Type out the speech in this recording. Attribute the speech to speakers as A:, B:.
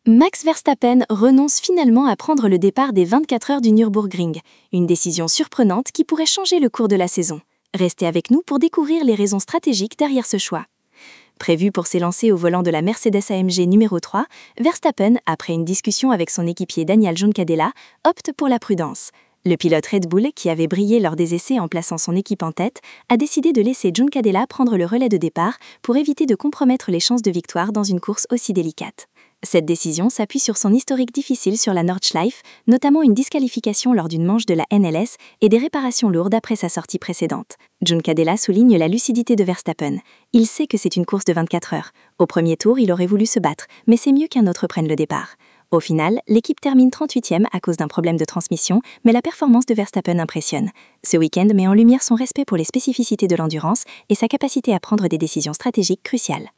A: Max Verstappen renonce finalement à prendre le départ des 24 heures du Nürburgring, une décision surprenante qui pourrait changer le cours de la saison. Restez avec nous pour découvrir les raisons stratégiques derrière ce choix. Prévu pour s'élancer au volant de la Mercedes-AMG numéro 3, Verstappen, après une discussion avec son équipier Daniel Juncadella, opte pour la prudence. Le pilote Red Bull, qui avait brillé lors des essais en plaçant son équipe en tête, a décidé de laisser Juncadella prendre le relais de départ pour éviter de compromettre les chances de victoire dans une course aussi délicate. Cette décision s'appuie sur son historique difficile sur la Nordschleife, notamment une disqualification lors d'une manche de la NLS et des réparations lourdes après sa sortie précédente. Juncadella souligne la lucidité de Verstappen. Il sait que c'est une course de 24 heures. Au premier tour, il aurait voulu se battre, mais c'est mieux qu'un autre prenne le départ. Au final, l'équipe termine 38e à cause d'un problème de transmission, mais la performance de Verstappen impressionne. Ce week-end met en lumière son respect pour les spécificités de l'endurance et sa capacité à prendre des décisions stratégiques cruciales.